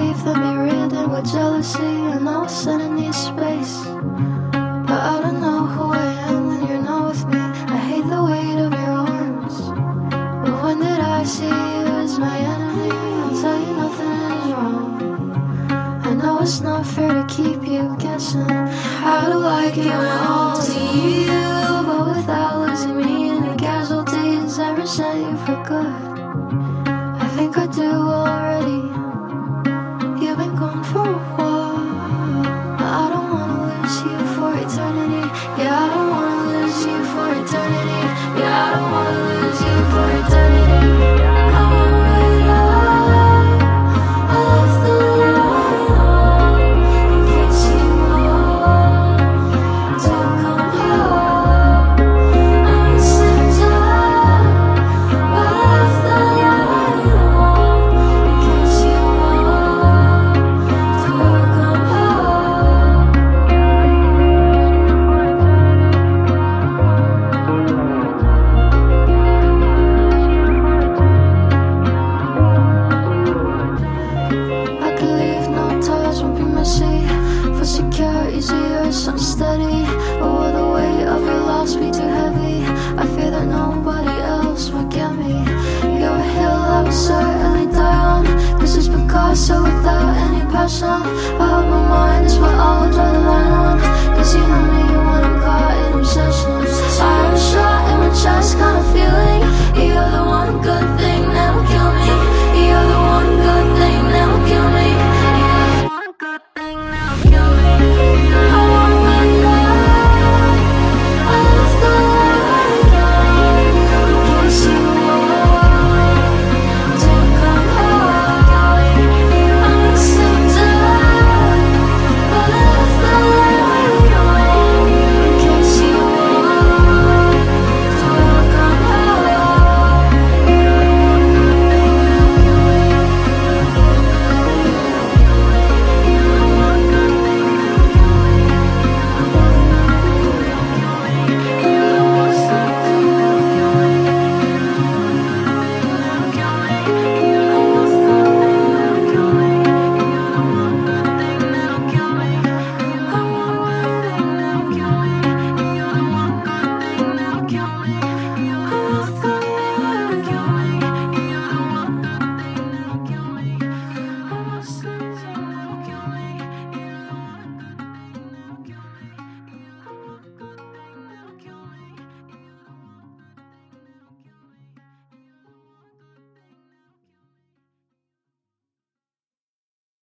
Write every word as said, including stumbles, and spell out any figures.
grief that be ridden with jealousy. I know it's sudden need space, but I don't know who I am when you're not with me. I hate the weight of your arms, but when did I see you as my enemy? I'll tell you nothing is wrong. I know it's not fair to keep you guessing. How do I get my own?